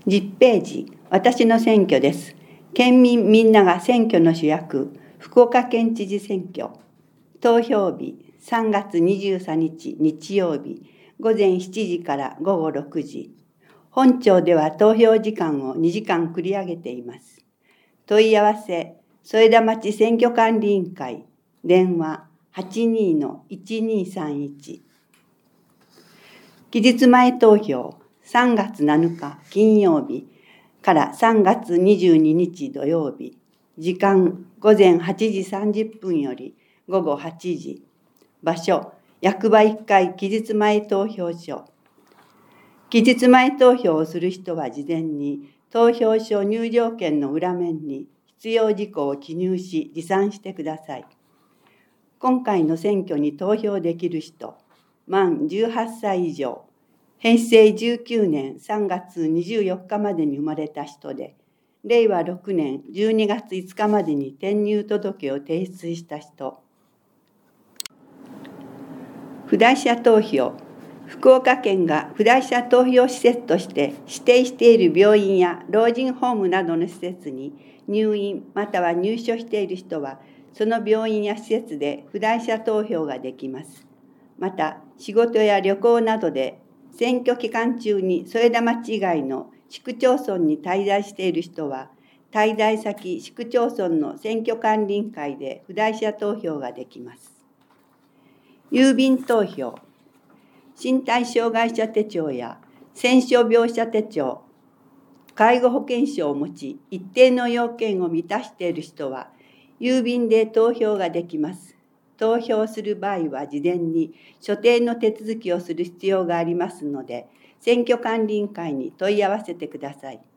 10ページ、私の選挙です。県民みんなが選挙の主役、福岡県知事選挙。投票日、3月23日日曜日、午前7時から午後6時。本庁では投票時間を2時間繰り上げています。問い合わせ、添田町選挙管理委員会、電話 82-1231。期日前投票、3月7日金曜日から3月22日土曜日。時間、午前8時30分より午後8時。場所、役場1階期日前投票所。期日前投票をする人は事前に投票所入場券の裏面に必要事項を記入し持参してください。今回の選挙に投票できる人、満18歳以上、平成19年3月24日までに生まれた人で、令和6年12月5日までに転入届を提出した人。不代者投票。福岡県が不代者投票施設として指定している病院や老人ホームなどの施設に入院または入所している人は、その病院や施設で不代者投票ができます。また、仕事や旅行などで選挙期間中に添田町以外の市区町村に滞在している人は、滞在先市区町村の選挙管理委員会で不代者投票ができます。郵便投票。身体障害者手帳や戦傷病者手帳、介護保険証を持ち、一定の要件を満たしている人は、郵便で投票ができます。投票する場合は事前に所定の手続きをする必要がありますので、選挙管理委員会に問い合わせてください。